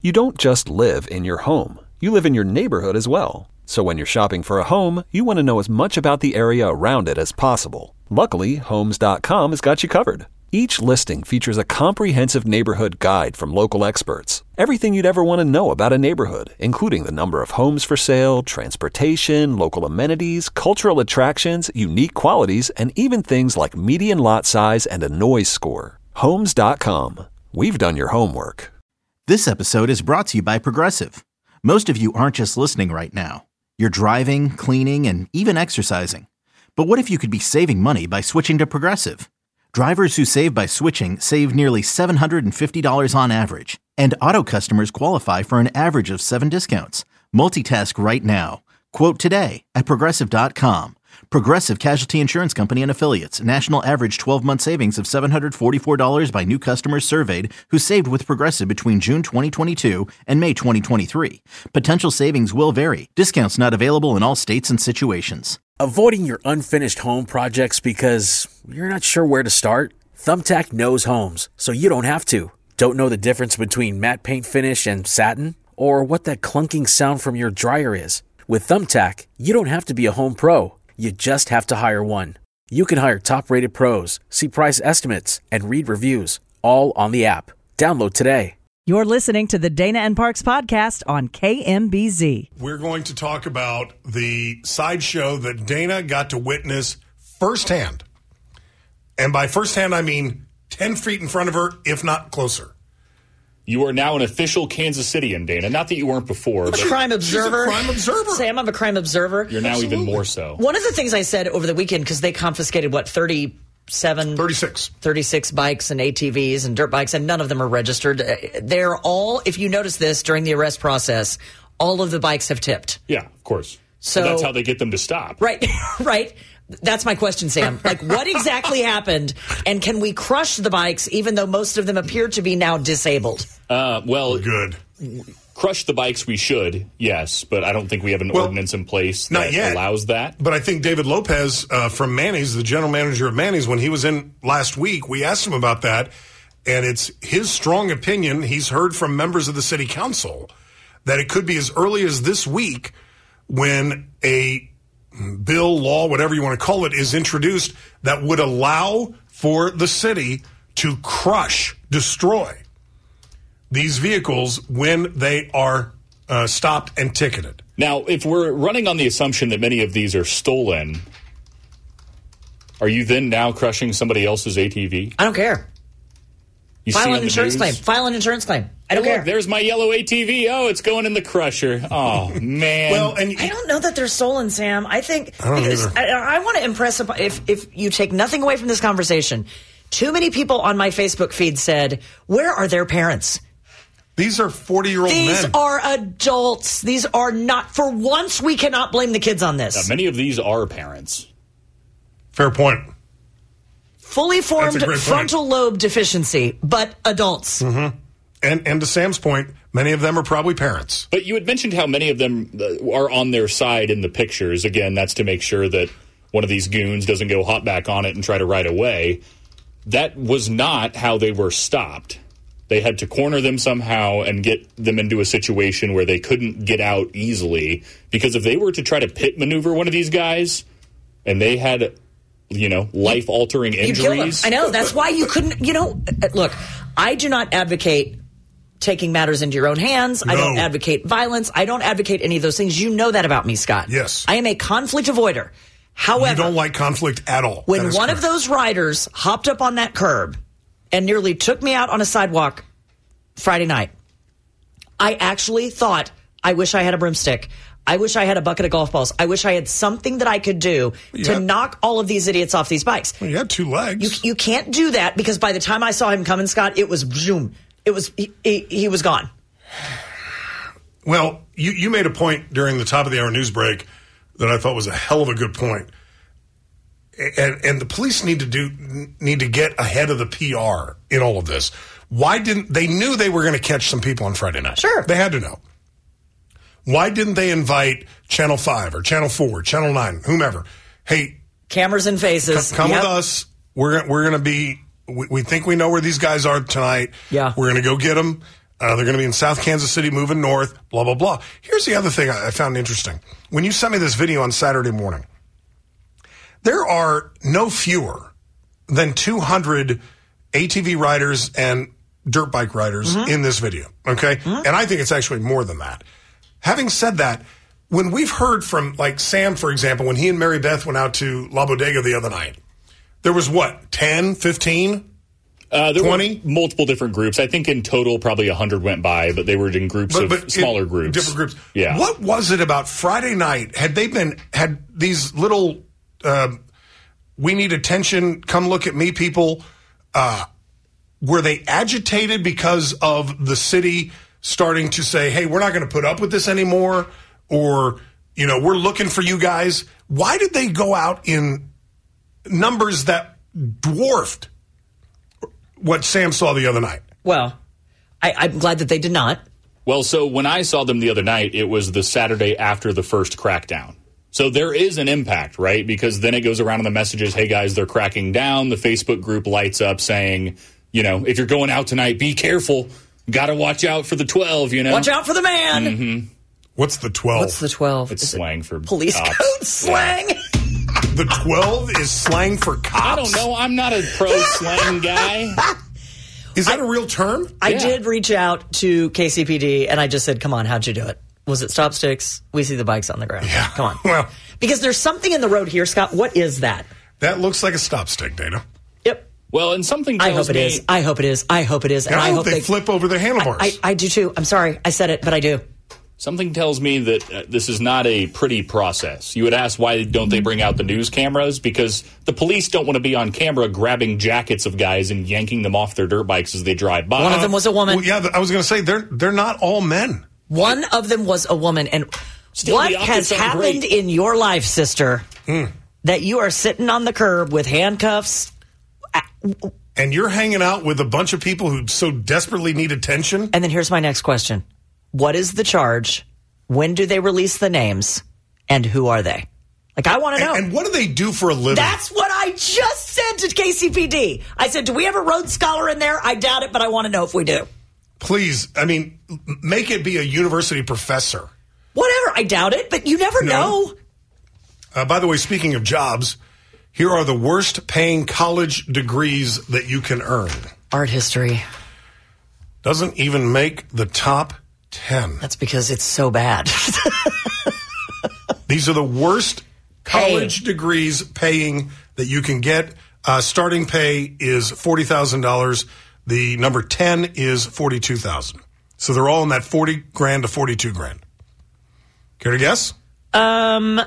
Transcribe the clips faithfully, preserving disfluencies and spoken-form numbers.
You don't just live in your home. You live in your neighborhood as well. So when you're shopping for a home, you want to know as much about the area around it as possible. Luckily, Homes dot com has got you covered. Each listing features a comprehensive neighborhood guide from local experts. Everything you'd ever want to know about a neighborhood, including the number of homes for sale, transportation, local amenities, cultural attractions, unique qualities, and even things like median lot size and a noise score. Homes dot com. We've done your homework. This episode is brought to you by Progressive. Most of you aren't just listening right now. You're driving, cleaning, and even exercising. But what if you could be saving money by switching to Progressive? Drivers who save by switching save nearly seven hundred fifty dollars on average. And auto customers qualify for an average of seven discounts. Multitask right now. Quote today at Progressive dot com. Progressive Casualty Insurance Company and Affiliates. National average twelve-month savings of seven hundred forty-four dollars by new customers surveyed who saved with Progressive between June twenty twenty-two and May twenty twenty-three. Potential savings will vary. Discounts not available in all states and situations. Avoiding your unfinished home projects because you're not sure where to start? Thumbtack knows homes, so you don't have to. Don't know the difference between matte paint finish and satin? Or what that clunking sound from your dryer is? With Thumbtack, you don't have to be a home pro. You just have to hire one. You can hire top-rated pros, see price estimates, and read reviews, all on the app. Download today. You're listening to the Dana and Parks podcast on K M B Z. We're going to talk about the sideshow that Dana got to witness firsthand. And by firsthand, I mean ten feet in front of her, if not closer. You are now an official Kansas Cityan, Dana. Not that you weren't before. I'm a crime observer. She's a crime observer. Sam, I'm a crime observer. You're now Absolutely. even more so. One of the things I said over the weekend, because they confiscated, what, thirty-seven? thirty-six. thirty-six bikes and A T Vs and dirt bikes, and none of them are registered. They're all, if you notice this during the arrest process, all of the bikes have tipped. Yeah, of course. So but that's how they get them to stop. Right, right. That's my question, Sam. Like, what exactly happened? And can we crush the bikes, even though most of them appear to be now disabled? Uh, well, good. Crush the bikes we should, yes, but I don't think we have an Well, ordinance in place not that yet. allows that. But I think David Lopez uh, from Manny's, the general manager of Manny's, when he was in last week, we asked him about that. And it's his strong opinion, he's heard from members of the city council, that it could be as early as this week when a bill, law, whatever you want to call it, is introduced that would allow for the city to crush, destroy these vehicles when they are uh, stopped and ticketed. Now, if we're running on the assumption that many of these are stolen, are you then now crushing somebody else's A T V? I don't care. You File see an on the insurance news? claim. File an insurance claim. I don't Oh, look, care. there's my yellow A T V. Oh, it's going in the crusher. Oh, man. Well, and I don't know that they're stolen, Sam. I think I don't because either. I, I want to impress upon, if if you take nothing away from this conversation. Too many people on my Facebook feed said, "Where are their parents?" these are forty-year-old These men. are adults. These are not. For once, we cannot blame the kids on Now, this. many of these are parents. Fair point. Fully formed That's a great point. frontal lobe deficiency, but adults. Mm-hmm. And and to Sam's point, many of them are probably parents. But you had mentioned how many of them uh, are on their side in the pictures. Again, that's to make sure that one of these goons doesn't go hop back on it and try to ride away. That was not how they were stopped. They had to corner them somehow and get them into a situation where they couldn't get out easily. Because if they were to try to pit maneuver one of these guys and they had, you know, life-altering You kill them. injuries. I know. That's why you couldn't. You know, look, I do not advocate taking matters into your own hands. I don't No. advocate violence. I don't advocate any of those things. You know that about me, Scott. Yes. I am a conflict avoider. However, You don't like conflict at all. when That is one correct. of those riders hopped up on that curb and nearly took me out on a sidewalk Friday night, I actually thought, I wish I had a broomstick. I wish I had a bucket of golf balls. I wish I had something that I could do to Yeah. knock all of these idiots off these bikes. Well, you had two legs. You, you can't do that because by the time I saw him coming, Scott, it was zoom. It was he, he, he was gone. Well, you, you made a point during the top of the hour news break that I thought was a hell of a good point. And, and the police need to do need to get ahead of the P R in all of this. Why didn't they knew they were going to catch some people on Friday night? Sure. They had to know. Why didn't they invite Channel five or Channel four, Channel nine, whomever? Hey, Cameras and faces. come Yep. with us. We're we're going to be. We, we think we know where these guys are tonight. Yeah. We're going to go get them. Uh, they're going to be in South Kansas City, moving north, blah, blah, blah. Here's the other thing I found interesting. When you sent me this video on Saturday morning, there are no fewer than two hundred A T V riders and dirt bike riders mm-hmm. in this video, okay? Mm-hmm. And I think it's actually more than that. Having said that, when we've heard from, like, Sam, for example, when he and Mary Beth went out to La Bodega the other night, there was, what, ten, fifteen? Uh, there twenty? were multiple different groups. I think in total probably one hundred went by, but they were in groups but, of but smaller in, groups. Different groups. Yeah. What was it about Friday night? Had they been, had these little, uh, we need attention, come look at me people, uh, were they agitated because of the city starting to say, hey, we're not going to put up with this anymore? Or, you know, we're looking for you guys. Why did they go out in numbers that dwarfed what Sam saw the other night? Well, I, I'm glad that they did not. Well, so when I saw them the other night, it was the Saturday after the first crackdown. So there is an impact, right? Because then it goes around in the messages, hey, guys, they're cracking down. The Facebook group lights up saying, you know, if you're going out tonight, be careful. Got to watch out for the twelve, you know. Watch out for the man. Mm-hmm. What's the twelve? What's the twelve? It's is slang for police cops. code slang. Yeah. The twelve is slang for cops? I don't know. I'm not a pro slang guy. Is that I, a real term? I yeah. did reach out to K C P D, and I just said, come on, how'd you do it? Was it stop sticks? We see the bikes on the ground. Yeah. Come on. Well, because there's something in the road here, Scott. What is that? that looks like a stop stick, Dana. Yep. Well, and something tells I hope it me, is. I hope it is. I hope it is. And, And I, I hope hope they, they flip over their handlebars. I, I, I do too. I'm sorry. I said it, but I do. Something tells me that uh, this is not a pretty process. You would ask, why don't they bring out the news cameras? Because the police don't want to be on camera grabbing jackets of guys and yanking them off their dirt bikes as they drive by. One of them was a woman. Well, yeah, I was going to say, they're they're not all men. One of them was a woman. And Still, what the optics has aren't happened great. in your life, sister, Hmm. that you are sitting on the curb with handcuffs? And you're hanging out with a bunch of people who so desperately need attention? And then here's my next question. What is the charge? When do they release the names? And who are they? Like, I want to know. And, and what do they do for a living? That's what I just said to K C P D. I said, do we have a Rhodes Scholar in there? I doubt it, but I want to know if we do. Please, I mean, make it be a university professor. Whatever. I doubt it, but you never No. know. Uh, by the way, speaking of jobs, here are the worst paying college degrees that you can earn. Art history. Doesn't even make the top ten. That's because it's so bad. These are the worst college degrees paying that you can get. Uh, starting pay is forty thousand dollars. The number ten is forty-two thousand dollars. So they're all in that forty grand to forty-two grand. Care to guess? Um,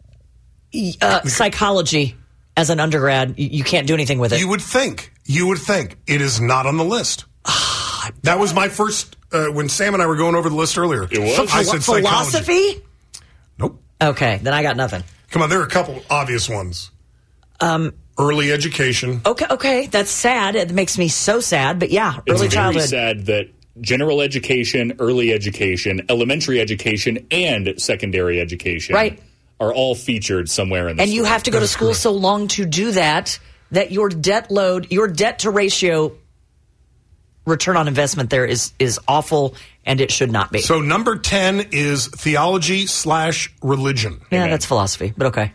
uh, psychology as an undergrad, you, you can't do anything with it. You would think. You would think. It is not on the list. That was my first, uh, when Sam and I were going over the list earlier. It was? I said psychology. Philosophy? Nope. Okay, then I got nothing. Come on, there are a couple obvious ones. Um, Early education. okay, okay, that's sad. It makes me so sad, but yeah, It's early very childhood. sad that general education, early education, elementary education, and secondary education Right. are all featured somewhere in this. And you story. have to go to That's school correct. so long to do that, that your debt load, your debt to ratio return on investment there is is awful, and it should not be. So number ten is theology slash religion. yeah, Amen. that's philosophy, but okay.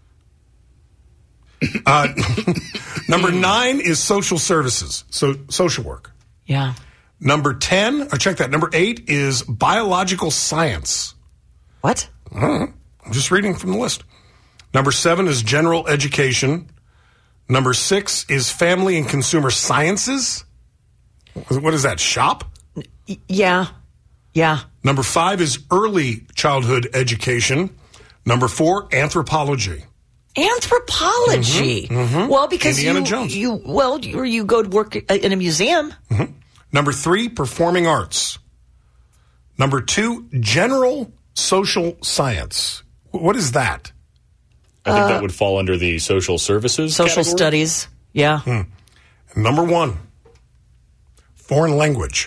Uh, number nine is social services, so social work. Yeah. Number ten, or check that, number eight is biological science. What? I don't know. I'm just reading from the list. Number seven is general education. Number six is family and consumer sciences. What is that, shop? Y- yeah. Yeah. Number five is early childhood education. Number four, anthropology. Anthropology. Well, because Indiana you, Jones. you, well, you, you go to work in a museum. Number three, performing arts. Number two, general social science. What is that? I think that would fall under the social services. Social category. studies. Yeah. And number one, foreign language.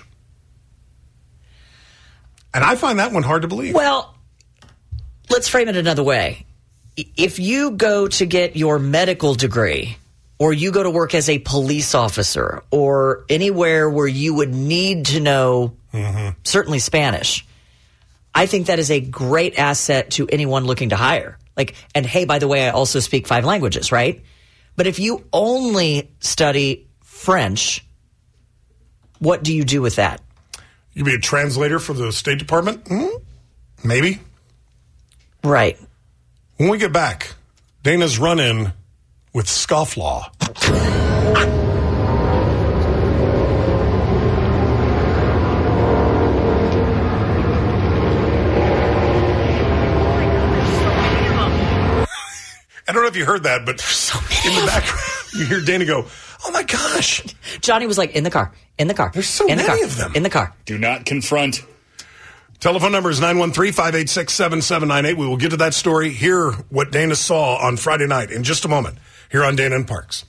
And I find that one hard to believe. Well, let's frame it another way. If you go to get your medical degree or you go to work as a police officer, or anywhere where you would need to know mm-hmm. certainly Spanish, I think that is a great asset to anyone looking to hire. Like, and hey, by the way, I also speak five languages, right? But if you only study French, what do you do with that? You'd be a translator for the State Department? Mm-hmm. Maybe. Right. When we get back, Dana's run-in with scofflaw. I don't know if you heard that, but so in the background, you hear Dana go, oh my gosh. Johnny was like, in the car, in the car. There's so in many the car, of them. In the car. Do not confront. Telephone number is nine one three, five eight six, seven seven nine eight. We will get to that story, hear what Dana saw on Friday night in just a moment here on Dana and Parks.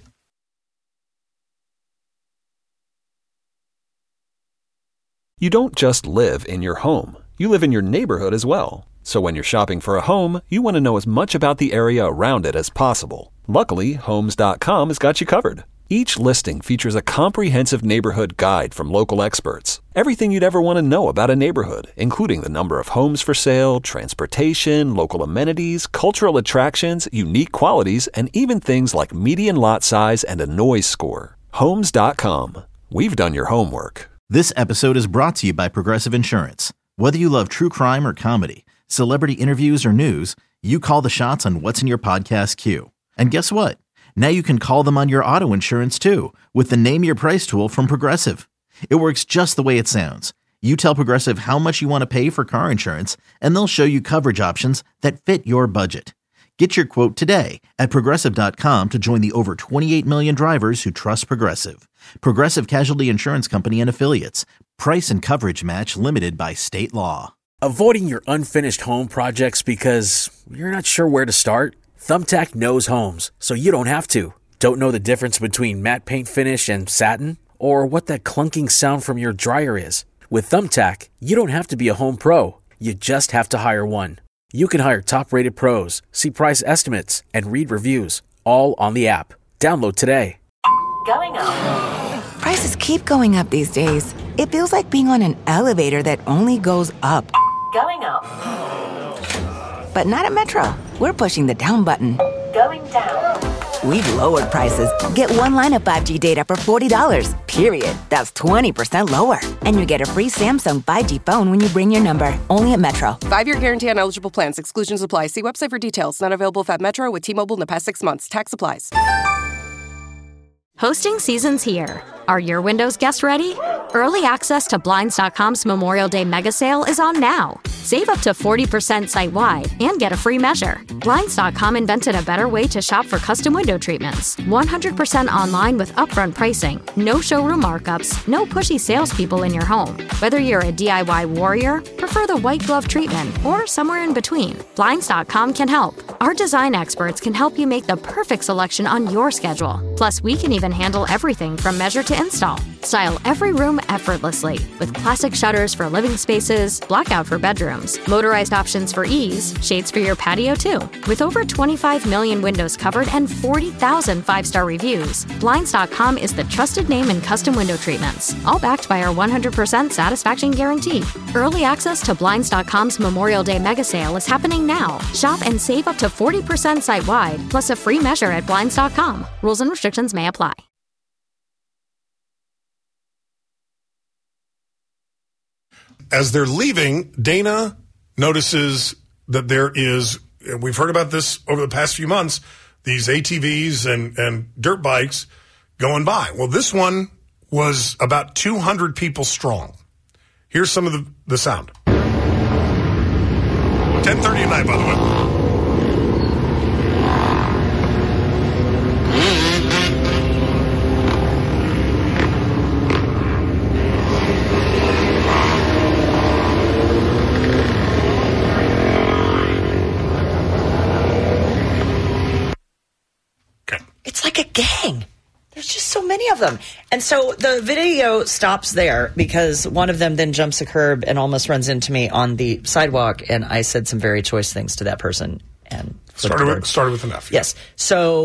You don't just live in your home. You live in your neighborhood as well. So when you're shopping for a home, you want to know as much about the area around it as possible. Luckily, Homes dot com has got you covered. Each listing features a comprehensive neighborhood guide from local experts. Everything you'd ever want to know about a neighborhood, including the number of homes for sale, transportation, local amenities, cultural attractions, unique qualities, and even things like median lot size and a noise score. Homes dot com. We've done your homework. This episode is brought to you by Progressive Insurance. Whether you love true crime or comedy, celebrity interviews or news, you call the shots on what's in your podcast queue. And guess what? Now you can call them on your auto insurance too with the Name Your Price tool from Progressive. It works just the way it sounds. You tell Progressive how much you want to pay for car insurance, and they'll show you coverage options that fit your budget. Get your quote today at Progressive dot com to join the over twenty-eight million drivers who trust Progressive. Progressive Casualty Insurance Company and Affiliates. Price and coverage match limited by state law. Avoiding your unfinished home projects because you're not sure where to start? Thumbtack knows homes, so you don't have to. Don't know the difference between matte paint finish and satin? Or what that clunking sound from your dryer is? With Thumbtack, you don't have to be a home pro. You just have to hire one. You can hire top-rated pros, see price estimates, and read reviews, all on the app. Download today. Going up. Prices keep going up these days. It feels like being on an elevator that only goes up. Going up. But not at Metro. We're pushing the down button. Going down. We've lowered prices. Get one line of five G data for forty dollars, period. That's twenty percent lower. And you get a free Samsung five G phone when you bring your number. Only at Metro. Five-year guarantee on eligible plans. Exclusions apply. See website for details. Not available at Metro with T-Mobile in the past six months. Tax applies. Hosting season's here. Are your windows guests ready? Early access to Blinds dot com's Memorial Day mega sale is on now. Save up to forty percent site-wide and get a free measure. Blinds dot com invented a better way to shop for custom window treatments. one hundred percent online with upfront pricing, no showroom markups, no pushy salespeople in your home. Whether you're a D I Y warrior, prefer the white glove treatment, or somewhere in between, Blinds dot com can help. Our design experts can help you make the perfect selection on your schedule. Plus, we can even handle everything from measure to install. Style every room effortlessly with classic shutters for living spaces, blackout for bedrooms, motorized options for ease, shades for your patio too. With over twenty-five million windows covered and forty thousand five-star reviews, Blinds dot com is the trusted name in custom window treatments, all backed by our one hundred percent satisfaction guarantee. Early access to Blinds dot com's Memorial Day mega sale is happening now. Shop and save up to forty percent site-wide, plus a free measure at Blinds dot com. Rules and restrictions may apply. As they're leaving, Dana notices that there is, we've heard about this over the past few months, these A T Vs and, and dirt bikes going by. Well, this one was about two hundred people strong. Here's some of the, the sound. ten thirty at night, by the way. It's like a gang. There's just so many of them. And so the video stops there because one of them then jumps a curb and almost runs into me on the sidewalk. And I said some very choice things to that person. And started with, started with an F. Yeah. Yes. So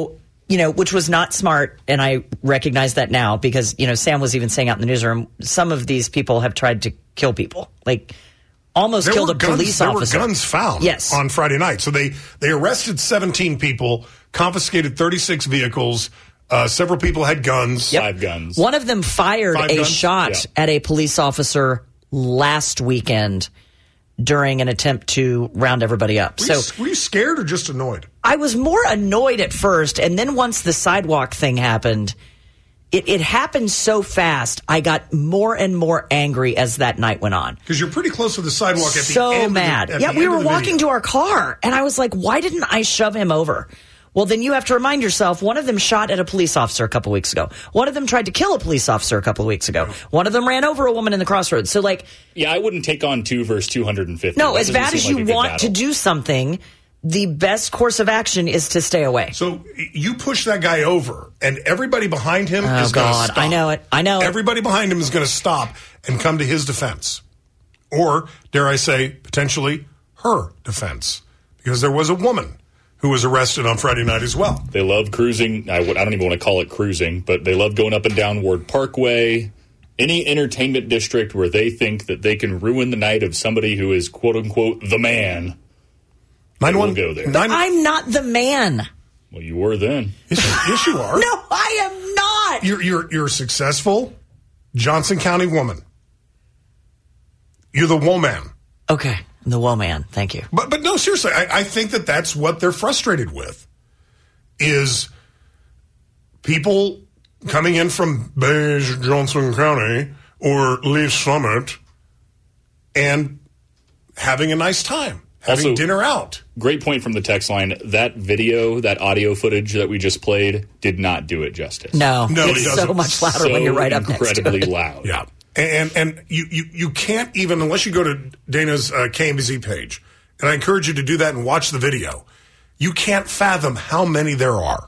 you know, which was not smart. And I recognize that now because, you know, Sam was even saying out in the newsroom, some of these people have tried to kill people, like almost there killed a guns, police there officer. There were guns found yes. on Friday night. So they, they arrested seventeen people, confiscated thirty-six vehicles. Uh, several people had guns. Yep. Five guns. One of them fired Five a guns? shot Yeah. at a police officer last weekend during an attempt to round everybody up. Were, so you, were you scared or just annoyed? I was more annoyed at first, and then once the sidewalk thing happened, it, it happened so fast, I got more and more angry as that night went on. Because you're pretty close to the sidewalk at the so end. mad. Of the, at yeah, the we end were of the walking video. to our car, and I was like, why didn't I shove him over? Well, then you have to remind yourself, one of them shot at a police officer a couple weeks ago. One of them tried to kill a police officer a couple of weeks ago. One of them ran over a woman in the crossroads. So, like... Yeah, I wouldn't take on two versus two hundred fifty. No, That as doesn't bad seem as like you a good want battle. to do something, the best course of action is to stay away. So you push that guy over, and everybody behind him Oh, is going to God, stop. I know it. I know it. Everybody behind him is going to stop and come to his defense. Or, dare I say, potentially her defense. Because there was a woman who was arrested on Friday night as well. They love cruising. I, would, I don't even want to call it cruising, but they love going up and down Ward Parkway. Any entertainment district where they think that they can ruin the night of somebody who is, quote unquote, the man. Nine one go there. But I'm not the man. Well, you were then. Yes, yes you are. No, I am not. You're, you're, you're a successful Johnson County woman. You're the woman. Okay, the woman. Thank you. But but no, seriously, I, I think that that's what they're frustrated with, is people coming in from beige Johnson County or Leaf Summit and having a nice time, having Also, dinner out. Great point from the text line. That video, that audio footage that we just played, did not do it justice. No, No, it's it so doesn't. much louder So when you're right up next to incredibly it. loud. Yeah. And and you, you, you can't even, unless you go to Dana's uh, K M B Z page, and I encourage you to do that and watch the video, you can't fathom how many there are.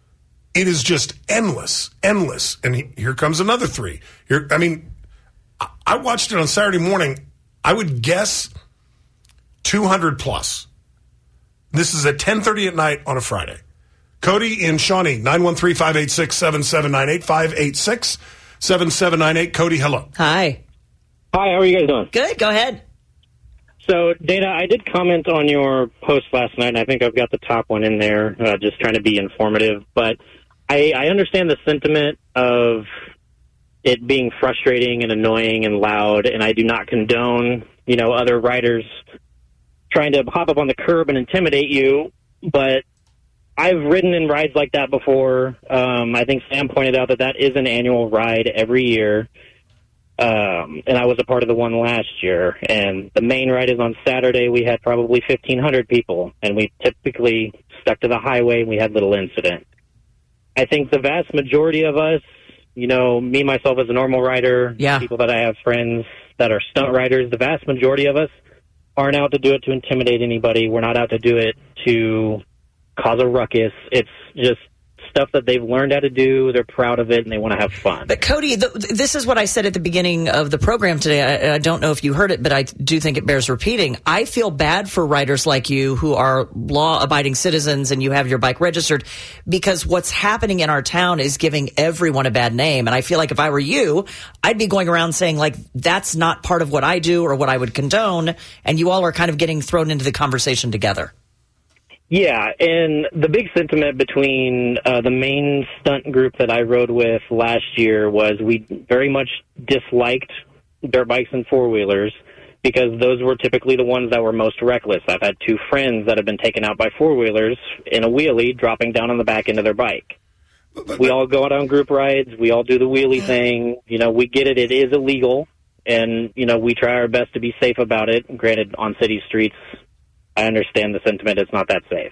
It is just endless, endless. And he, here comes another three. Here, I mean, I, I watched it on Saturday morning. I would guess two hundred plus. This is at ten thirty at night on a Friday. Cody in Shawnee, nine one three, five eight six, seven seven nine eight, five eight six, seven seven nine eight. Cody, hello. Hi. Hi, how are you guys doing? Good, go ahead. So, Dana, I did comment on your post last night, and I think I've got the top one in there, uh, just trying to be informative. But I, I understand the sentiment of it being frustrating and annoying and loud, and I do not condone, you know, other riders trying to hop up on the curb and intimidate you. But I've ridden in rides like that before. Um, I think Sam pointed out that that is an annual ride every year. Um, and I was a part of the one last year. And the main ride is on Saturday. We had probably fifteen hundred people, and we typically stuck to the highway, and we had little incident. I think the vast majority of us, you know, me, myself as a normal rider, yeah. people that I have friends that are stunt riders, the vast majority of us aren't out to do it to intimidate anybody. We're not out to do it to cause a ruckus. It's just stuff that they've learned how to do. They're proud of it, and they want to have fun. But Cody, the, this is what I said at the beginning of the program today. I, I don't know if you heard it, but I do think it bears repeating. I feel bad for riders like you who are law-abiding citizens and you have your bike registered, because what's happening in our town is giving everyone a bad name. And I feel like if I were you, I'd be going around saying, like, that's not part of what I do or what I would condone. And you all are kind of getting thrown into the conversation together. Yeah, and the big sentiment between uh, the main stunt group that I rode with last year was we very much disliked dirt bikes and four-wheelers because those were typically the ones that were most reckless. I've had two friends that have been taken out by four-wheelers in a wheelie dropping down on the back end of their bike. We all go out on group rides. We all do the wheelie thing. You know, we get it. It is illegal, and, you know, we try our best to be safe about it. Granted, on city streets, I understand the sentiment, it's not that safe.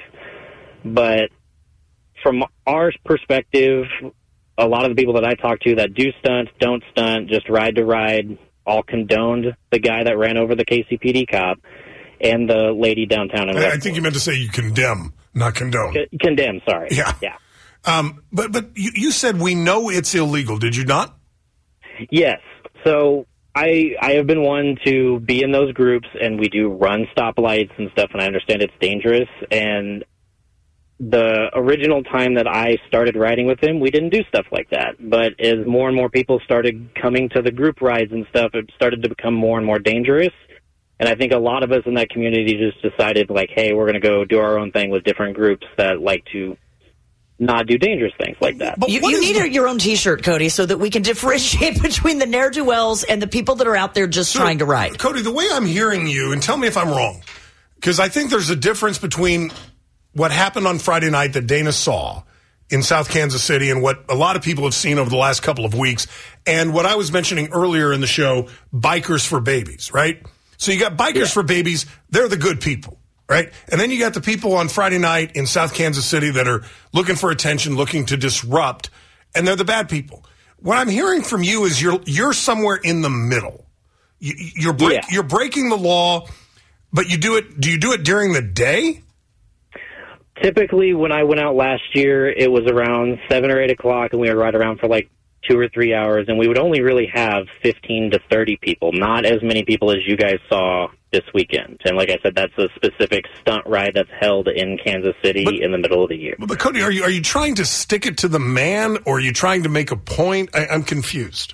But from our perspective, a lot of the people that I talk to that do stunt, don't stunt, just ride to ride, all condoned the guy that ran over the K C P D cop and the lady downtown in I, I Westport. think you meant to say you condemn, not condone. C- condemn, sorry. Yeah. Yeah. Um, but but you, you said we know it's illegal, did you not? Yes. So I I have been one to be in those groups, and we do run stoplights and stuff, and I understand it's dangerous. And the original time that I started riding with him, we didn't do stuff like that. But as more and more people started coming to the group rides and stuff, it started to become more and more dangerous. And I think a lot of us in that community just decided, like, hey, we're going to go do our own thing with different groups that like to not do dangerous things like that. But you you need the- your own T-shirt, Cody, so that we can differentiate between the ne'er-do-wells and the people that are out there just so, trying to ride. Cody, the way I'm hearing you, and tell me if I'm wrong, because I think there's a difference between what happened on Friday night that Dana saw in South Kansas City and what a lot of people have seen over the last couple of weeks, and what I was mentioning earlier in the show, Bikers for Babies, right? So you got Bikers yeah. for Babies, they're the good people, right? And then you got the people on Friday night in South Kansas City that are looking for attention, looking to disrupt, and they're the bad people. What I'm hearing from you is you're you're somewhere in the middle. You, you're break, yeah. you're breaking the law, but you do it. Do you do it during the day? Typically, when I went out last year, it was around seven or eight o'clock, and we would ride around for like two or three hours, and we would only really have fifteen to thirty people, not as many people as you guys saw this weekend. And like I said, that's a specific stunt ride that's held in Kansas City but, in the middle of the year. But Cody, are you are you trying to stick it to the man, or are you trying to make a point? I, I'm confused.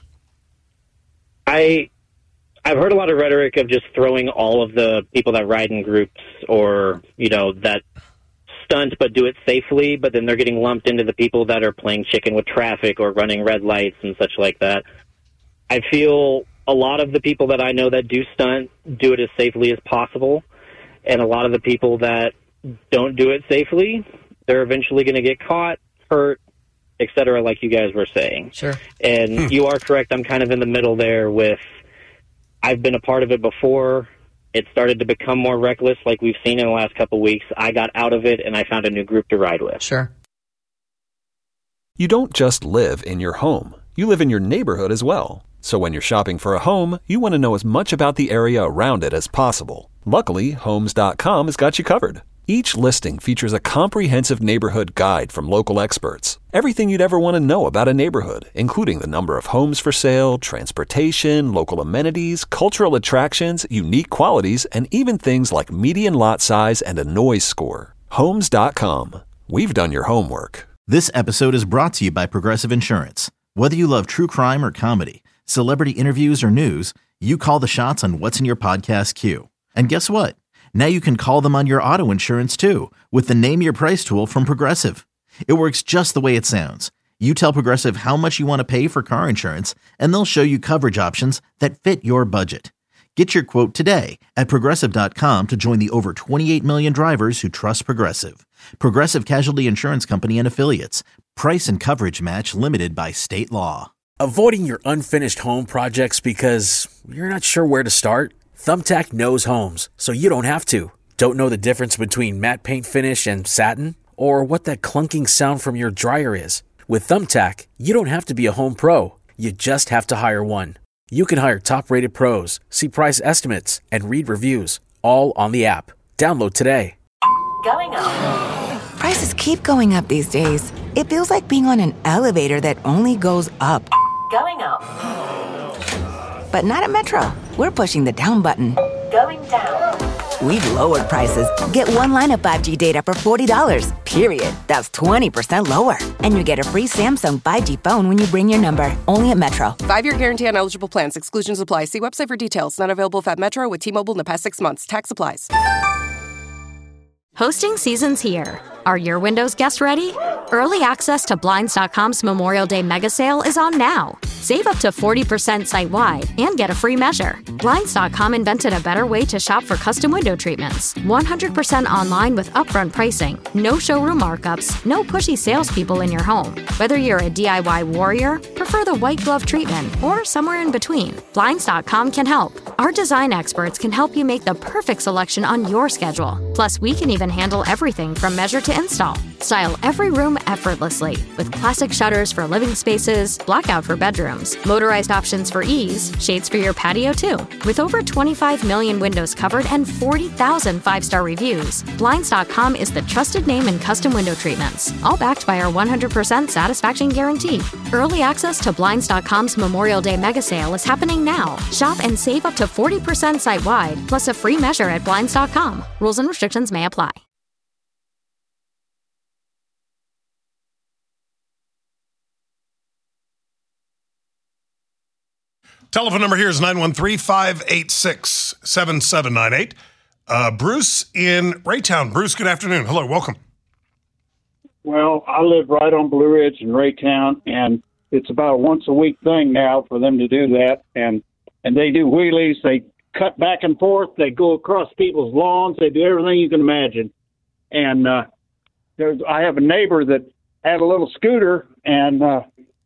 I, I've heard a lot of rhetoric of just throwing all of the people that ride in groups, or, you know, that stunt but do it safely, but then they're getting lumped into the people that are playing chicken with traffic or running red lights and such like that. I feel a lot of the people that I know that do stunt do it as safely as possible, and a lot of the people that don't do it safely, they're eventually going to get caught, hurt, et cetera, like you guys were saying. Sure. And hmm. you are correct. I'm kind of in the middle there with, I've been a part of it before. It started to become more reckless, like we've seen in the last couple of weeks. I got out of it, and I found a new group to ride with. Sure. You don't just live in your home. You live in your neighborhood as well. So when you're shopping for a home, you want to know as much about the area around it as possible. Luckily, Homes dot com has got you covered. Each listing features a comprehensive neighborhood guide from local experts. Everything you'd ever want to know about a neighborhood, including the number of homes for sale, transportation, local amenities, cultural attractions, unique qualities, and even things like median lot size and a noise score. Homes dot com. We've done your homework. This episode is brought to you by Progressive Insurance. Whether you love true crime or comedy, celebrity interviews or news, you call the shots on what's in your podcast queue. And guess what? Now you can call them on your auto insurance too with the Name Your Price tool from Progressive. It works just the way it sounds. You tell Progressive how much you want to pay for car insurance, and they'll show you coverage options that fit your budget. Get your quote today at Progressive dot com to join the over twenty-eight million drivers who trust Progressive. Progressive Casualty Insurance Company and Affiliates. Price and coverage match limited by state law. Avoiding your unfinished home projects because you're not sure where to start? Thumbtack knows homes, so you don't have to. Don't know the difference between matte paint finish and satin? Or what that clunking sound from your dryer is? With Thumbtack, you don't have to be a home pro. You just have to hire one. You can hire top-rated pros, see price estimates, and read reviews, all on the app. Download today. Going up. Prices keep going up these days. It feels like being on an elevator that only goes up. Going up. But not at Metro. We're pushing the down button. Going down. We've lowered prices. Get one line of five G data for forty dollars, period. That's twenty percent lower. And you get a free Samsung five G phone when you bring your number. Only at Metro. Five-year guarantee on eligible plans. Exclusions apply. See website for details. Not available if at Metro with T-Mobile in the past six months. Tax applies. Hosting season's here. Are your windows guest ready? Early access to Blinds dot com's Memorial Day mega sale is on now. Save up to forty percent site-wide and get a free measure. Blinds dot com invented a better way to shop for custom window treatments. one hundred percent online with upfront pricing. No showroom markups. No pushy salespeople in your home. Whether you're a D I Y warrior, prefer the white glove treatment, or somewhere in between, Blinds dot com can help. Our design experts can help you make the perfect selection on your schedule. Plus, we can even handle everything from measure to install. Style every room effortlessly with classic shutters for living spaces, blackout for bedrooms, motorized options for ease, shades for your patio too. With over twenty-five million windows covered and forty thousand five-star reviews, Blinds dot com is the trusted name in custom window treatments, all backed by our one hundred percent satisfaction guarantee. Early access to Blinds dot com's Memorial Day mega sale is happening now. Shop and save up to forty percent site-wide, plus a free measure at Blinds dot com. Rules and restrictions may apply. Telephone number here is nine one three, five eight six, seven seven nine eight. Uh, Bruce in Raytown. Bruce, good afternoon. Hello, welcome. Well, I live right on Blue Ridge in Raytown, and it's about a once-a-week thing now for them to do that. And, and they do wheelies. They cut back and forth. They go across people's lawns. They do everything you can imagine. And uh, there's, I have a neighbor that had a little scooter, and uh,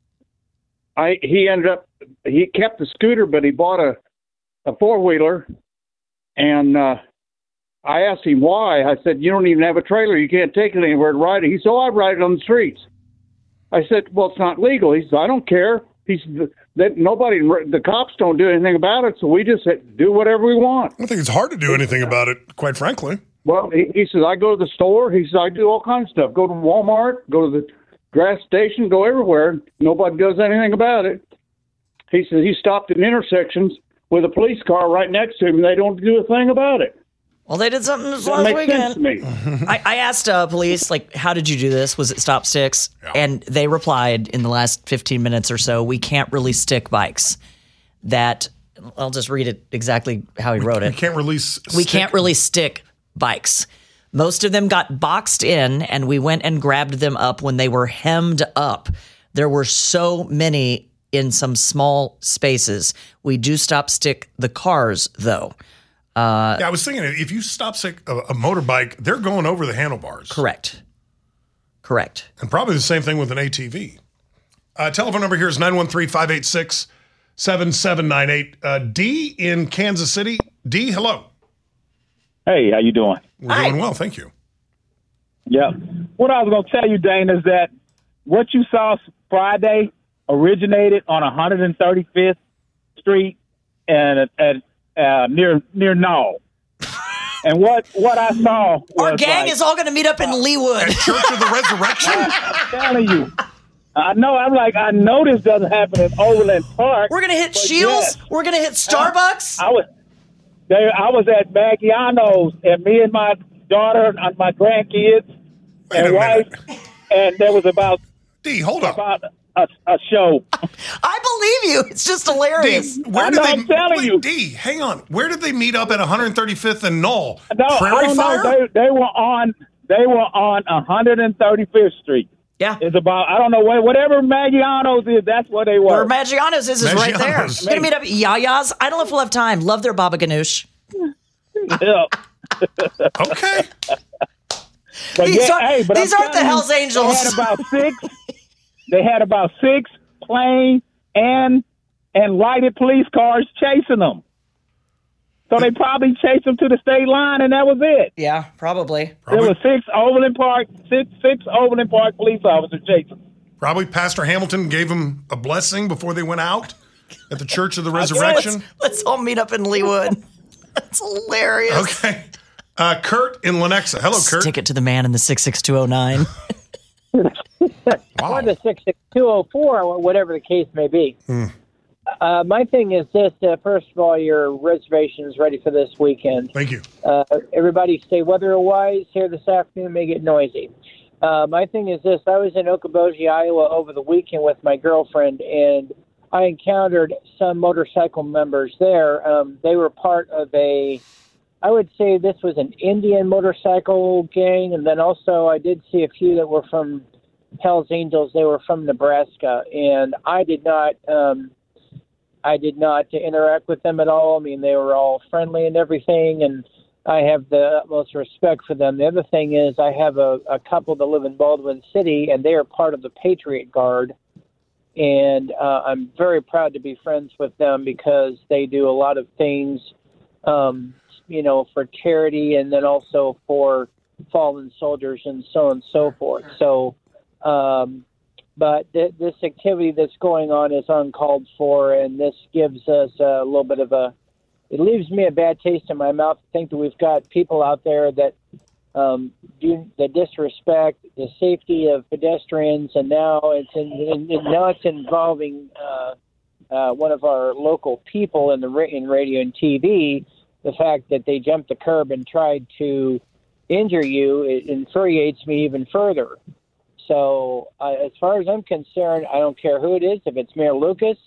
I he ended up, he kept the scooter, but he bought a, a four-wheeler, and uh, I asked him why. I said, you don't even have a trailer. You can't take it anywhere to ride it. He said, oh, I ride it on the streets. I said, well, it's not legal. He said, I don't care. He said, that nobody, the cops don't do anything about it, so we just do whatever we want. I don't think it's hard to do anything about it, quite frankly. Well, he, he says, I go to the store. He says, I do all kinds of stuff. Go to Walmart, go to the gas station, go everywhere. Nobody does anything about it. He says he stopped at intersections with a police car right next to him, and they don't do a thing about it. Well, they did something this That last makes weekend. sense to me. I, I asked uh, police, like, how did you do this? Was it stop sticks? Yeah. And they replied in the last fifteen minutes or so, we can't really stick bikes. That, I'll just read it exactly how he wrote We it. can't release. We stick- can't really stick bikes. Most of them got boxed in, and we went and grabbed them up when they were hemmed up. There were so many in some small spaces. We do stop stick the cars, though. Uh, Yeah, I was thinking if you stop stick a, a motorbike, they're going over the handlebars. Correct. Correct. And probably the same thing with an A T V. Uh, telephone number here is nine one three, five eight six, seven seven nine eight. Uh, D in Kansas City. D, hello. Hey, how you doing? We're Hi. doing well, thank you. Yeah. What I was going to tell you, Dane, is that what you saw Friday originated on one hundred thirty-fifth Street and at uh, near near Knoll. And what, what I saw was Our gang like, is all going to meet up in Leewood. At Church of the Resurrection? I'm telling you. I know. I'm like, I know this doesn't happen in Overland Park. We're going to hit but Shields. yes. We're going to hit Starbucks. I was there. I was at Maggiano's, and me and my daughter and my grandkids Wait a and wife, minute. and there was about D, hold up. about a, a show. I believe you. It's just hilarious. D, where I did know, they, I'm telling wait, you. D, hang on. Where did they meet up at one hundred thirty-fifth and Knoll? No, Prairie I don't Fire? know. They, they were on. They were on one hundred thirty-fifth Street. Yeah. It's about. I don't know what. Whatever Maggiano's is. That's where they were. Where Maggiano's is is right there. Maggiano's. We're going to meet up at Yaya's. I don't know if we'll have time. Love their baba ganoush. Yeah. Okay. But These yeah, aren't- hey, but these I'm aren't the telling you, Hells Angels. They had about six. They had about six plain and and lighted police cars chasing them. So they probably chased them to the state line, and that was it. Yeah, probably. Probably, There were six Overland Park, six six Overland Park police officers chasing them. probably Pastor Hamilton gave them a blessing before they went out at the Church of the Resurrection. Let's, let's all meet up in Leewood. That's hilarious. Okay. Uh, Kurt in Lenexa. Hello, Kurt. Stick it to the man in the six six two oh nine. Wow. Or the six six two oh four, or whatever the case may be. Hmm. Uh, my thing is this. Uh, first of all, your reservation is ready for this weekend. Thank you. Uh, everybody stay weather-wise. Here this afternoon may get noisy. Uh, my thing is this. I was in Okoboji, Iowa over the weekend with my girlfriend, and I encountered some motorcycle members there. Um, they were part of a, I would say this was an Indian motorcycle gang, and then also I did see a few that were from Hells Angels. They were from Nebraska, and I did not, um, I did not interact with them at all. I mean, they were all friendly and everything, and I have the utmost respect for them. The other thing is I have a, a couple that live in Baldwin City, and they are part of the Patriot Guard, and uh, I'm very proud to be friends with them because they do a lot of things, um, you know, for charity and then also for fallen soldiers and so on and so forth. So, um, but th- this activity that's going on is uncalled for, and this gives us a little bit of a, it leaves me a bad taste in my mouth to think that we've got people out there that um, do the disrespect the safety of pedestrians, and now it's in, in, in now it's involving uh, uh, one of our local people in the ra- in radio and T V. The fact that they jumped the curb and tried to injure you, it infuriates me even further. So, uh, as far as I'm concerned, I don't care who it is. If it's Mayor Lucas,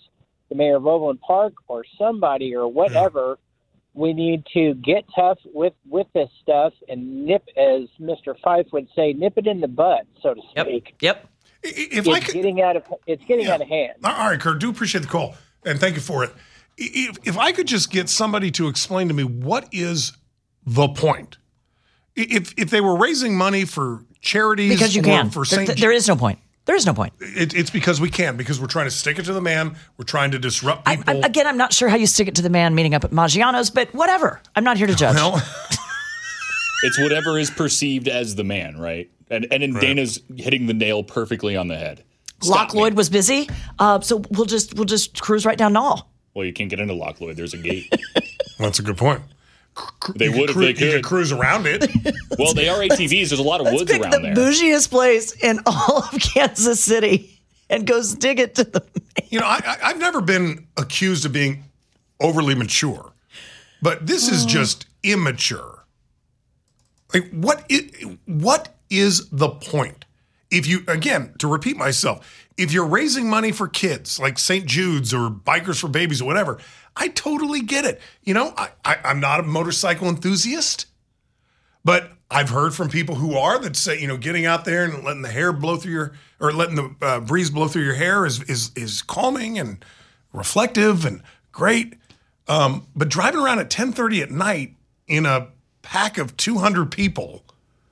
the mayor of Overland Park or somebody or whatever. Yeah. We need to get tough with, with this stuff and nip, as Mister Fife would say, nip it in the bud, so to speak. Yep. yep. If it's I could, getting out of it's getting yeah. out of hand. All right, Kurt, do appreciate the call and thank you for it. If, if I could just get somebody to explain to me what is the point, if if they were raising money for charities, because you or can. For there, Saint there is no point. There is no point. It, it's because we can, because we're trying to stick it to the man. We're trying to disrupt people. I, I, again, I'm not sure how you stick it to the man meeting up at Maggiano's, but whatever. I'm not here to judge. Well, it's whatever is perceived as the man, right? And and in right. Dana's hitting the nail perfectly on the head. Stop Loch Lloyd me. was busy, uh, so we'll just we'll just cruise right down Knoll. Well, you can't get into Loch Lloyd. There's a gate. That's a good point. They you would if cru- they could. You could cruise around it. Well, they are A T Vs. There's a lot of Let's woods pick around the there. bougiest place in all of Kansas City and go stick it to the man. You know, I, I, I've never been accused of being overly mature, but this is just immature. Like, what is, what is the point? If you, again, to repeat myself, if you're raising money for kids like Saint Jude's or Bikers for Babies or whatever, I totally get it. You know, I, I, I'm not a motorcycle enthusiast, but I've heard from people who are that say, you know, getting out there and letting the hair blow through your, or letting the uh, breeze blow through your hair is is is calming and reflective and great. Um, but driving around at ten thirty at night in a pack of two hundred people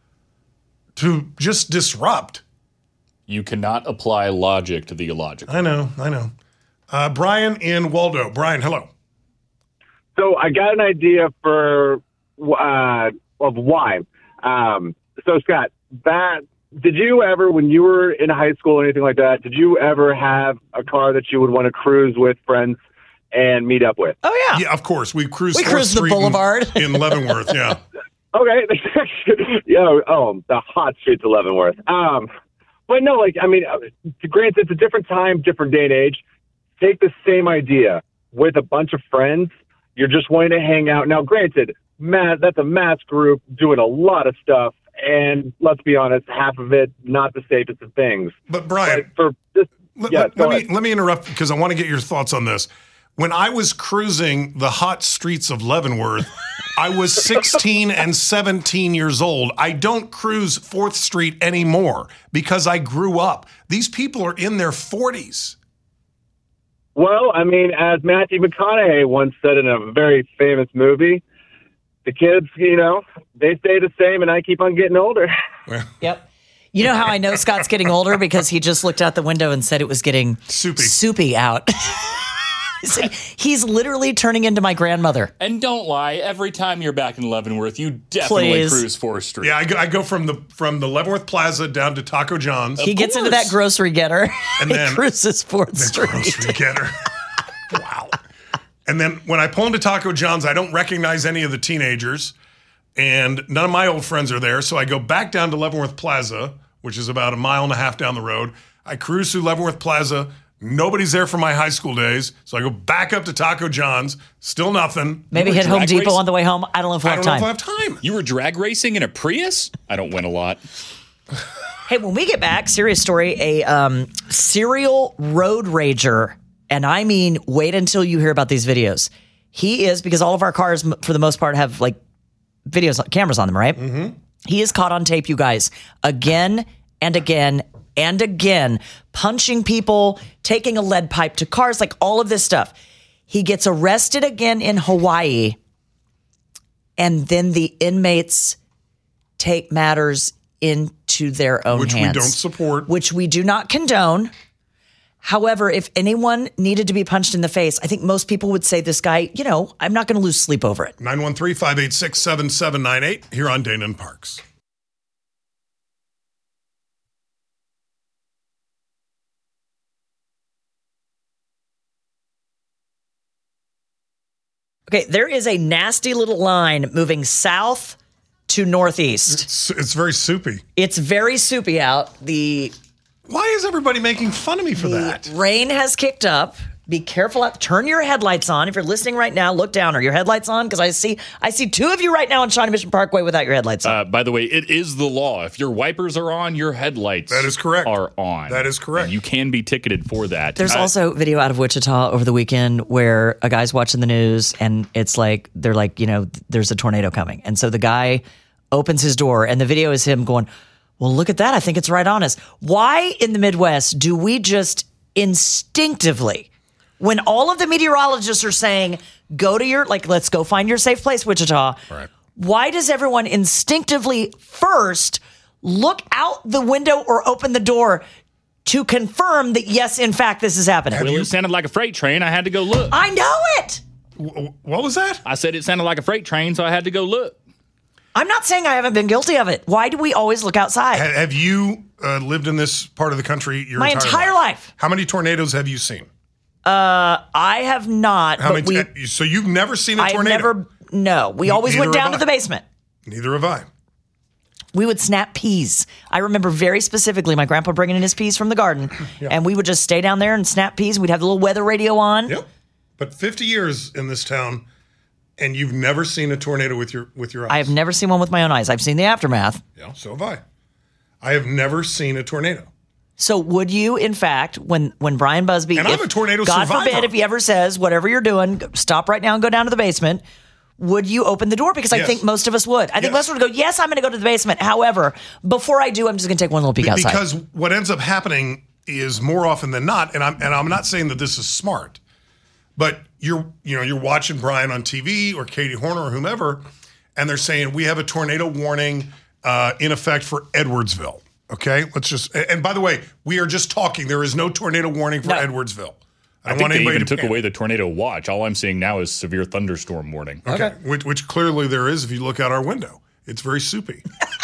to just disrupt. You cannot apply logic to the illogical. I know, I know. Uh, Brian in Waldo. Brian, hello. So I got an idea for uh, of why. Um, so Scott, that did you ever, when you were in high school or anything like that, did you ever have a car that you would want to cruise with friends and meet up with? Oh yeah, yeah, of course. We cruised. We cruised the Street Boulevard in, in Leavenworth. Yeah. Okay. yeah. Oh, the hot streets of Leavenworth. Um, but no, like I mean, granted, it's a different time, different day and age. Take the same idea with a bunch of friends. You're just wanting to hang out. Now, granted, mass, that's a mass group doing a lot of stuff. And let's be honest, half of it, not the safest of things. But Brian, but for this, let, yeah, let, let me let me interrupt because I want to get your thoughts on this. When I was cruising the hot streets of Leavenworth, I was sixteen and seventeen years old. I don't cruise fourth Street anymore because I grew up. These people are in their forties. Well, I mean, as Matthew McConaughey once said in a very famous movie, the kids, you know, they stay the same and I keep on getting older. Yep. You know how I know Scott's getting older? Because he just looked out the window and said it was getting soupy, soupy out. He's literally turning into my grandmother. And don't lie, every time you're back in Leavenworth, you definitely Please. cruise fourth Street. Yeah, I go, I go from the from the Leavenworth Plaza down to Taco John's. He gets into that grocery getter and then he cruises fourth the Street. Grocery getter. Wow. And then when I pull into Taco John's, I don't recognize any of the teenagers, and none of my old friends are there. So I go back down to Leavenworth Plaza, which is about a mile and a half down the road. I cruise through Leavenworth Plaza. Nobody's there from my high school days. So I go back up to Taco John's. Still nothing. Maybe hit Home Depot on the way home. I don't know if we'll have time. I don't know if I have time. You were drag racing in a Prius? I don't win a lot. Hey, when we get back, serious story, a um, serial road rager, and I mean, wait until you hear about these videos. He is, because all of our cars, for the most part, have like videos, cameras on them, right? Mm-hmm. He is caught on tape, you guys, again and again and again, punching people, taking a lead pipe to cars, like all of this stuff. He gets arrested again in Hawaii, and then the inmates take matters into their own Which hands. we don't support. Which we do not condone. However, if anyone needed to be punched in the face, I think most people would say this guy, you know, I'm not going to lose sleep over it. nine one three, five eight six, seven seven nine eight here on Dana and Parks. Okay, there is a nasty little line moving south to northeast. It's, it's very soupy. It's very soupy out. The Why is everybody making fun of me for the that? rain has kicked up. Be careful. Out, turn your headlights on. If you're listening right now, look down. Are your headlights on? Because I see I see two of you right now on Shawnee Mission Parkway without your headlights on. Uh, by the way, it is the law. If your wipers are on, your headlights that is correct. are on. That is correct. And you can be ticketed for that. There's uh, also video out of Wichita over the weekend where a guy's watching the news and it's like, they're like, you know, there's a tornado coming. And so the guy opens his door and the video is him going, well, look at that. I think it's right on us. Why in the Midwest do we just instinctively, when all of the meteorologists are saying, go to your, like, let's go find your safe place, Wichita. Right. Why does everyone instinctively first look out the window or open the door to confirm that, yes, in fact, this is happening? Well, it sounded like a freight train. I had to go look. I know it. W- what was that? I said it sounded like a freight train, so I had to go look. I'm not saying I haven't been guilty of it. Why do we always look outside? Ha- have you uh, lived in this part of the country your My entire, entire life? life. How many tornadoes have you seen? Uh, I have not. How but many? we, uh, so you've never seen a I've tornado? never. No, we always Neither went down have to the I. basement. Neither have I. We would snap peas. I remember very specifically my grandpa bringing in his peas from the garden, Yeah. and we would just stay down there and snap peas. We'd have the little weather radio on. Yep. But fifty years in this town, and you've never seen a tornado with your with your eyes. I have never seen one with my own eyes. I've seen the aftermath. Yeah, so have I. I have never seen a tornado. So would you, in fact, when when Brian Busby, And if, I'm a tornado God survivor. forbid, if he ever says whatever you're doing, stop right now and go down to the basement, would you open the door? Because I Yes. think most of us would. I think Yes. most of us would go, yes, I'm going to go to the basement. However, before I do, I'm just going to take one little peek Be- outside. Because what ends up happening is more often than not, and I'm and I'm not saying that this is smart, but you're you know you're watching Brian on T V or Katie Horner or whomever, and they're saying we have a tornado warning uh, in effect for Edwardsville. Okay, let's just and by the way, we are just talking. There is no tornado warning for No. Edwardsville. I I don't think want they anybody even to took panic. away the tornado watch. All I'm seeing now is severe thunderstorm warning. Okay, Which, which clearly there is if you look out our window. It's very soupy.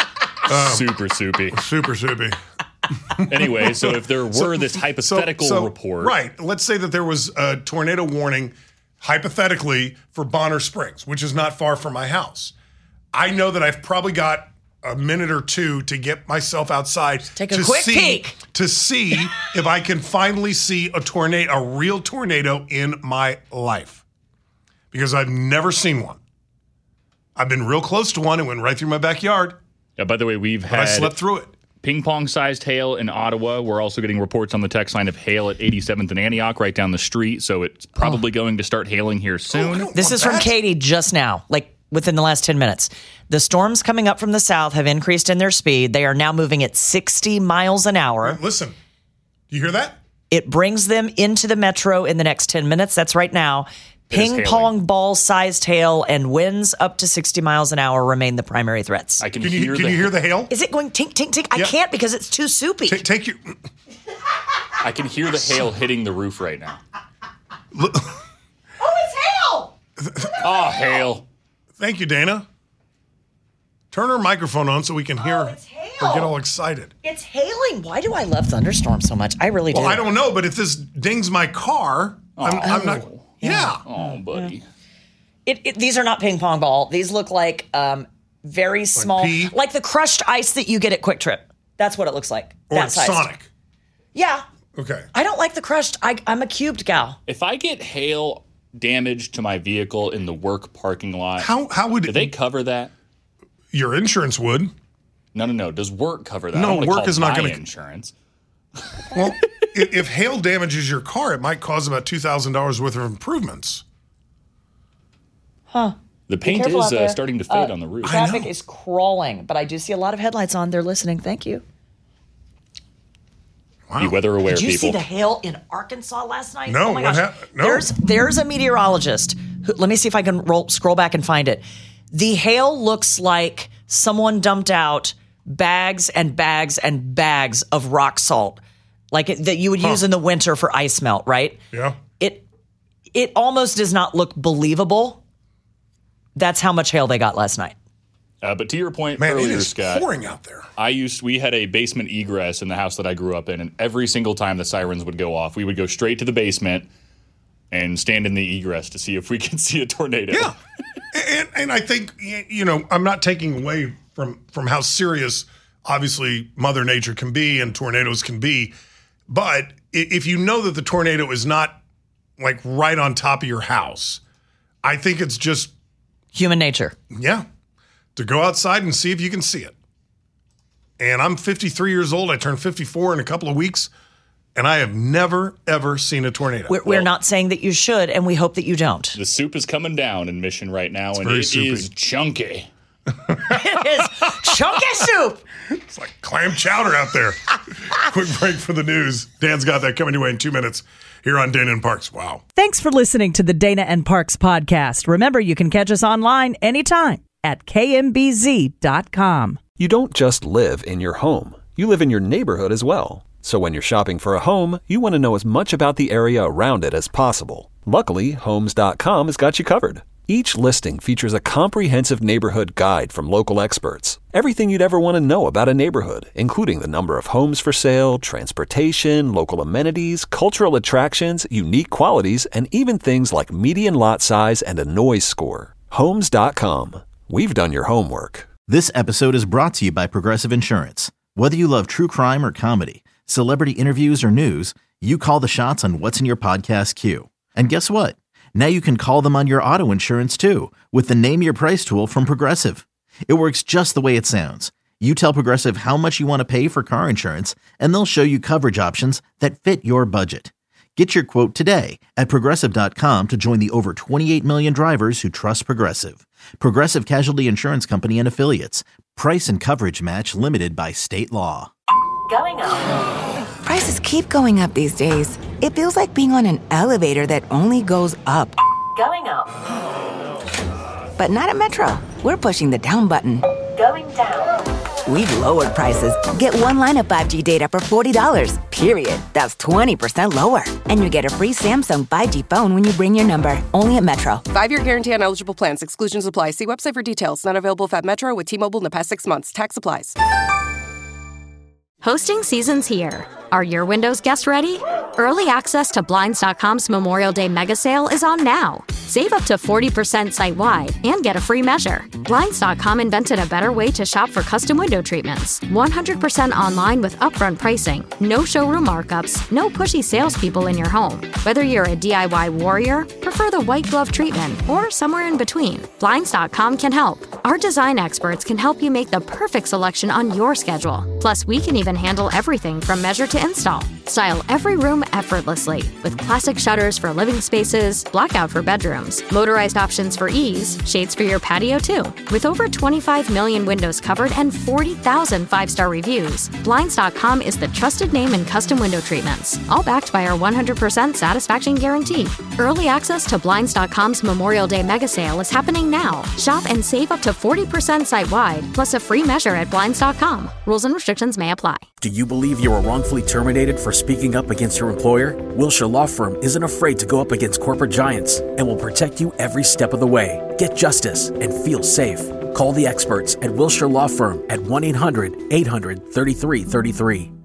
Super soupy. Super soupy. Anyway, so if there were So- this so- hypothetical so- report. Right. Let's say that there was a tornado warning, hypothetically, for Bonner Springs, which is not far from my house. I know that I've probably got a minute or two to get myself outside Take a to quick see, peek. to see if I can finally see a tornado, a real tornado in my life. Because I've never seen one. I've been real close to one. It went right through my backyard. Yeah, by the way, we've But had I slept through it. ping pong sized hail in Ottawa. We're also getting reports on the text line of hail at eighty-seventh and Antioch right down the street. So it's probably going to start hailing here soon. This is from Katie just now, like within the last ten minutes. The storms coming up from the south have increased in their speed. They are now moving at sixty miles an hour. Listen, do you hear that? It brings them into the metro in the next ten minutes. That's right now. It is Ping hailing. pong ball sized hail and winds up to sixty miles an hour remain the primary threats. I can, Can hear you, can the you hear the hail? Is it going tink, tink, tink? I Yeah. can't because it's too soupy. Ta- take your. I can hear the hail hitting the roof right now. Oh, it's hail! Oh, hail. Thank you, Dana. Turn her microphone on so we can hear Oh, it's her hail. get all excited. It's hailing. Why do I love thunderstorms so much? I really do. Well, I don't know, but if this dings my car, I'm, I'm not. Yeah. Oh, buddy. It, it, these are not ping pong ball. These look like um, very small, pea? like the crushed ice that you get at Quick Trip. That's what it looks like. Or that it's size. Sonic. Yeah. Okay. I don't like the crushed. I, I'm a cubed gal. If I get hail damage to my vehicle in the work parking lot, How how would do they cover that? your insurance would? No, no, no. Does work cover that? No, I don't wanna work call is not my gonna- insurance. Well, if, if hail damages your car, it might cause about two thousand dollars worth of improvements. Huh. The paint careful is out uh, there. starting to fade Uh, on the roof. Traffic is crawling, but I do see a lot of headlights on. They're listening. Thank you. Be weather aware, Did you people. see the hail in Arkansas last night? No, oh my what gosh. hap- no. There's there's a meteorologist. Who, let me see if I can roll, scroll back and find it. The hail looks like someone dumped out bags and bags and bags of rock salt, like it, that you would use in the winter for ice melt, right? Yeah. It it almost does not look believable. That's how much hail they got last night. Uh, but to your point Man, it earlier, is Scott, pouring out there. I used we had a basement egress in the house that I grew up in, and every single time the sirens would go off, we would go straight to the basement and stand in the egress to see if we could see a tornado. Yeah. and, and I think, y- you know, I'm not taking away from, from how serious, obviously, Mother Nature can be and tornadoes can be. But i- if you know that the tornado is not like right on top of your house. I think it's just human nature. Yeah. To go outside and see if you can see it. And I'm fifty-three years old. I turn fifty-four in a couple of weeks. And I have never, ever seen a tornado. We're, we're not saying that you should, and we hope that you don't. The soup is coming down in Mission right now, It's and very it soupy. is chunky. It is chunky soup. It's like clam chowder out there. Quick break for the news. Dan's got that coming your way in two minutes here on Dana and Parks. Wow. Thanks for listening to the Dana and Parks podcast. Remember, you can catch us online anytime at K M B Z dot com. You don't just live in your home. You live in your neighborhood as well. So when you're shopping for a home, you want to know as much about the area around it as possible. Luckily, Homes dot com has got you covered. Each listing features a comprehensive neighborhood guide from local experts. Everything you'd ever want to know about a neighborhood, including the number of homes for sale, transportation, local amenities, cultural attractions, unique qualities, and even things like median lot size and a noise score. Homes dot com. We've done your homework. This episode is brought to you by Progressive Insurance. Whether you love true crime or comedy, celebrity interviews or news, you call the shots on what's in your podcast queue. And guess what? Now you can call them on your auto insurance too with the Name Your Price tool from Progressive. It works just the way it sounds. You tell Progressive how much you want to pay for car insurance, and they'll show you coverage options that fit your budget. Get your quote today at Progressive dot com to join the over twenty-eight million drivers who trust Progressive. Progressive Casualty Insurance Company and Affiliates. Price and coverage match limited by state law. Going up. Prices keep going up these days. It feels like being on an elevator that only goes up. Going up. But not at Metro. We're pushing the down button. Going down. We've lowered prices. Get one line of five G data for forty dollars, period. That's twenty percent lower. And you get a free Samsung five G phone when you bring your number. Only at Metro. Five-year guarantee on eligible plans. Exclusions apply. See website for details. Not available at Metro with T-Mobile in the past six months. Tax applies. Hosting season's here. Are your Windows guests ready? Early access to Blinds dot com's Memorial Day mega sale is on now. Save up to forty percent site-wide and get a free measure. Blinds dot com invented a better way to shop for custom window treatments. one hundred percent online with upfront pricing, no showroom markups, no pushy salespeople in your home. Whether you're a D I Y warrior, prefer the white glove treatment, or somewhere in between, Blinds dot com can help. Our design experts can help you make the perfect selection on your schedule. Plus, we can even handle everything from measure to install. Style every room effortlessly with classic shutters for living spaces, blackout for bedrooms, motorized options for ease, shades for your patio too. With over twenty-five million windows covered and forty thousand five-star reviews, Blinds dot com is the trusted name in custom window treatments, all backed by our one hundred percent satisfaction guarantee. Early access to Blinds dot com's Memorial Day mega sale is happening now. Shop and save up to forty percent site-wide, plus a free measure at Blinds dot com. Rules and restrictions may apply. Do you believe you were wrongfully terminated for speaking up against your employer? Wilshire Law Firm isn't afraid to go up against corporate giants and will protect you every step of the way. Get justice and feel safe. Call the experts at Wilshire Law Firm at one eight hundred eight hundred thirty-three thirty-three.